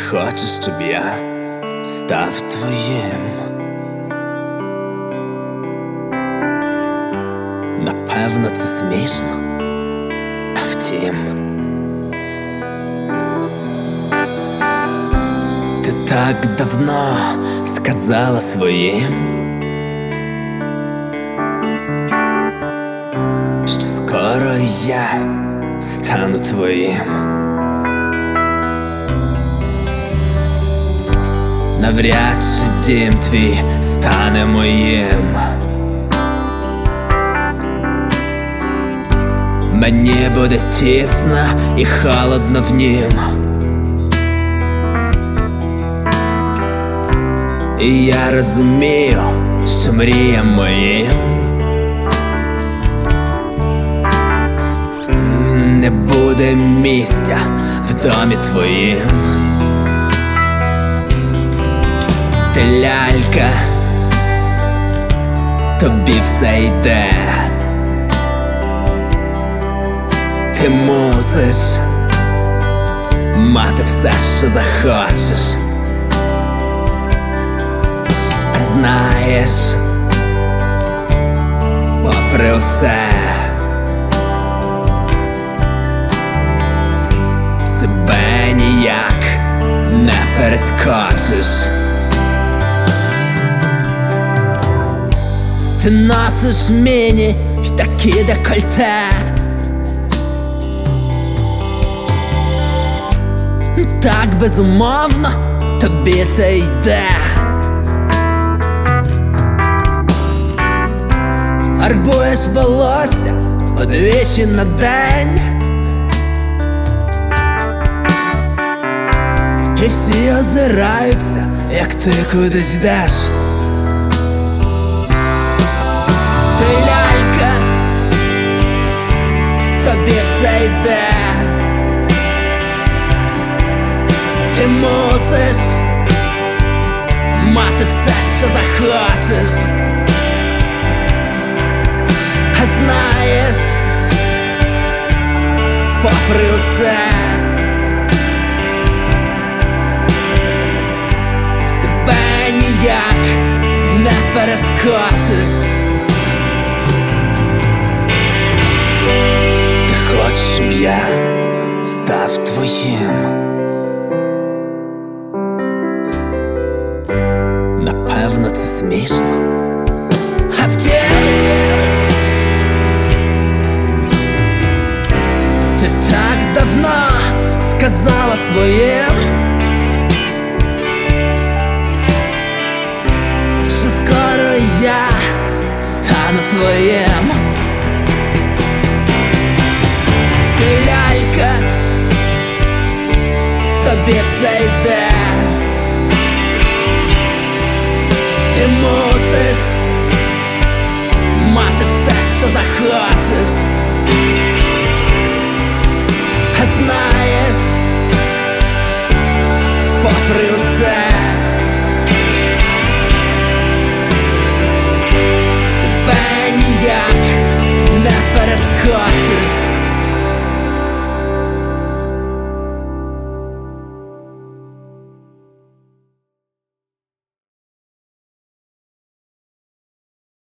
хочеш, щоб я став твоїм? Напевно, це смішно, а втім, ти так давно сказала своїм, що скоро я стану твоїм. Навряд чи дім твій стане моїм. Мені буде тісно і холодно в нім. І я розумію, що мріям моїм не буде місця в домі твоїм. Ти лялька, тобі все йде. Ти мусиш мати все, що захочеш. Знаєш, попри все, себе ніяк не перескочиш. Ти носиш міні й такі декольте. Так безумовно тобі це йде. Фарбуєш волосся одвічі на день, і всі озираються, як ти кудись йдеш. Ти лялька, тобі все йде. Ти мусиш мати все, що захочеш. А знаєш, попри усе, себе ніяк не перескочиш. Ти хочеш, щоб я став твоїм? Напевно, це смішно, а втім, ти так давно сказала своїм, що скоро я стану твоїм. Ти лялька, тобі все йде. Ти мусиш мати все, що захочеш.